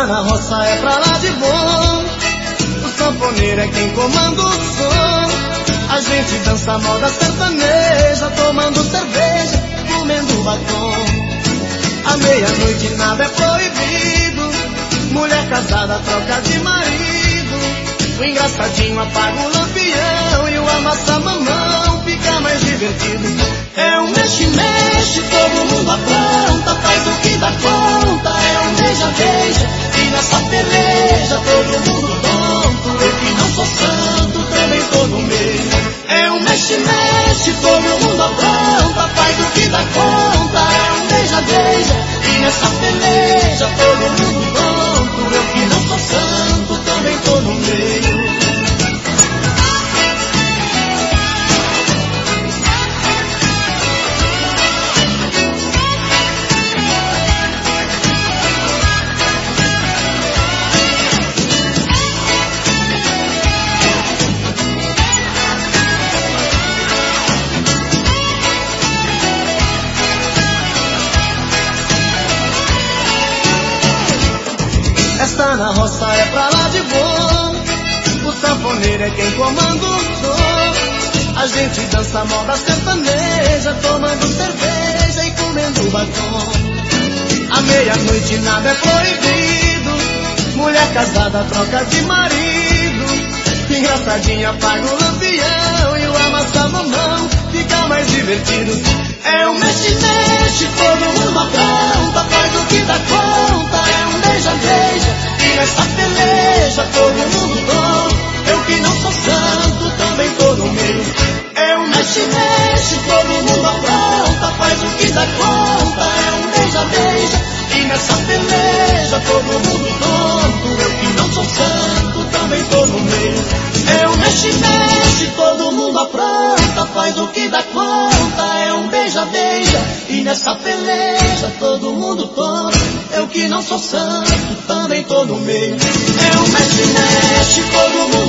Festa na roça é pra lá de bom, o sanfoneiro é quem comanda o som. A gente dança moda sertaneja, tomando cerveja, comendo batom. À meia-noite nada é proibido, mulher casada troca de marido. O engraçadinho apaga o lampião e o amassa-mamão fica mais divertido. É um mexe-mexe, todo mundo apronta, faz o que dá conta. É um beija-beija, e nessa peleja todo mundo tonto. Eu que não sou santo, também tô no meio. É um mexe-mexe, todo mundo apronta, faz o que dá conta. É um beija-beija, e nessa peleja todo mundo tonto. Eu que não sou santo, também tô no meio. Festa na roça é pra lá de bom, o sanfoneiro é quem comanda o som. A gente dança moda sertaneja, tomando cerveja e comendo batom. À meia-noite nada é proibido, mulher casada troca de marido. Engraçadinha apaga o lampião e o amassa-mamão fica mais divertido. É um mexe-mexe, todo mundo apronta, faz o que dá conta. É um beija-beija, e nessa peleja todo mundo tonto. Eu que não sou santo, também tô no meio. É um mexe-mexe, todo mundo apronta, faz o que dá conta. É um beija-beija, e nessa peleja todo mundo tonto. Eu que não sou santo, também tô no meio. É um mexe-mexe, todo mundo apronta, faz o que dá conta. É um beija-beija, e nessa peleja todo mundo tonto. Eu que não sou santo, também tô no meio. É um mexe-mexe, todo mundo